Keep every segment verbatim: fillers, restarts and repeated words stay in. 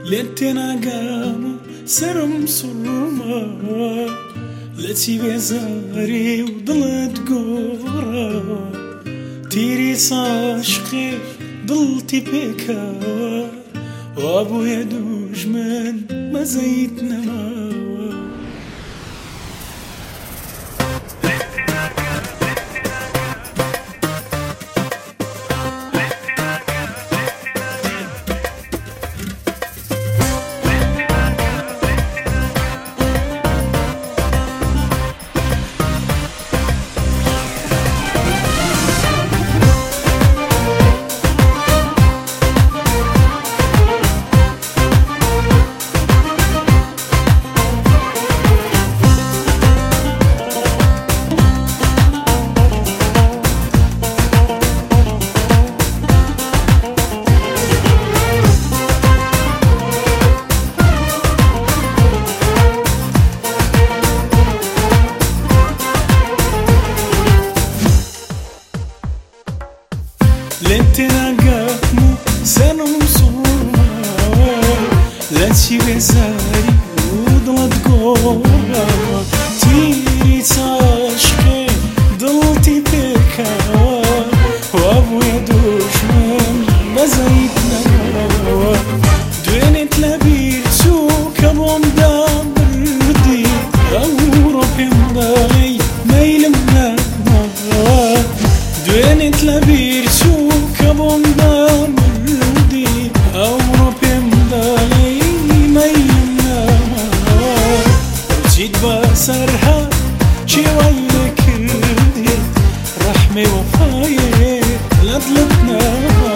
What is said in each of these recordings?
لتناقام سرم صرما لتي بزاري وضلت قورا تيري صاشقي ضلتي بيكا وابو يدوج من ما زيتنا ما لتناقامو سنم صورما لتي بزاري وضلت قورا تيري تاشقي ضلتي بكا وابو يدوش من بزيتنا دوينت لبير سوك ابوم دام بردي اوروبي مضاي ميلمنا دوينت لبير سوك كبون دار مردي أوروبي مدالي مينا وزيد بسرها شي ويلك ردي رحمي وفاي لطلتنا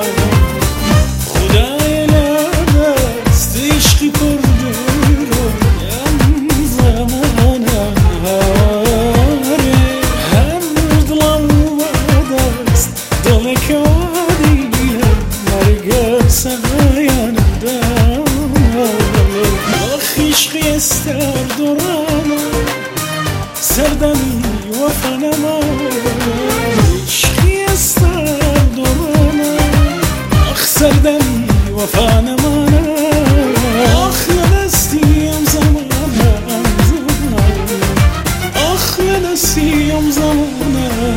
خداي لا بس تشقي كردرو يم زمانا هرد لو بدست ضلك سغيان دام أخي يستر درانا سردمي وفانا ما عشقي يستر درانا أخ سردمي وفانا ما أخ لنستي يوم زمانا أخ لنستي يوم زمانا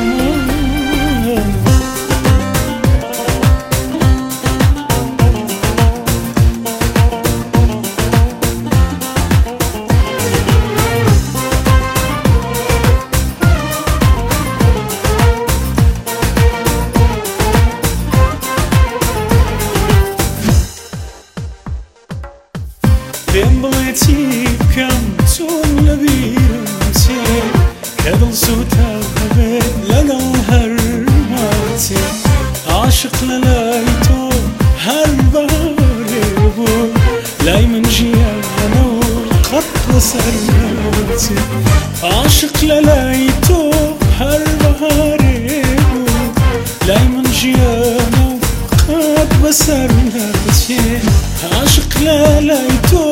بمبلتي بكم تون لبيرتي كدل سوتا لقل هرماتي عاشق للايتو هالباربو لاي من جيانا وقط سرماتي عاشق للايتو هالباربو لاي من جيانا وقط بسرماتي عاشق للايتو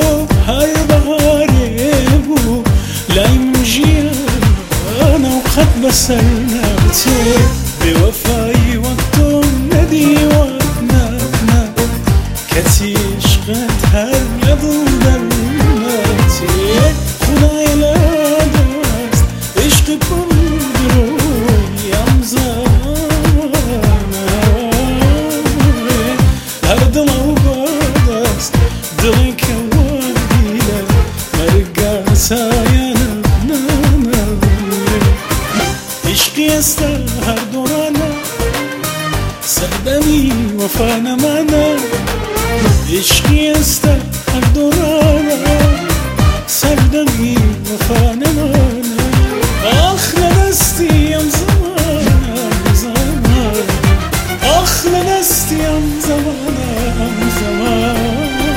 هالبهاريبو لاي من جيانا وقد بسرناتي بوفاي وقتو ندي وقناتنا كتي شغت هر يضل درماتي خداي لا دست عشق كردرو يمزانا هرد لو بدست دلك واديلا مرقا سايانا بنانا عشقي يستهر دورانا سردمي وفانا مانا عشقي يستهر دورانا سردمي وفانا مانا أخ لنستي يوم زمانا زمانا أخ لنستي يوم زمانا زمانا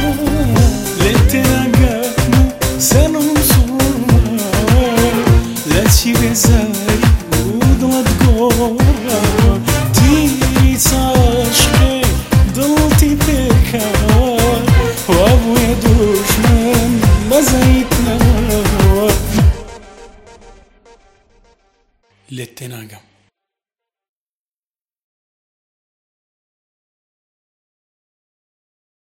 لتناقامو سنم صورما لتي بزاري وضلت قورا تيري تاشقي ضلتي بكا وابو يدوش من بزيتنا لتناقام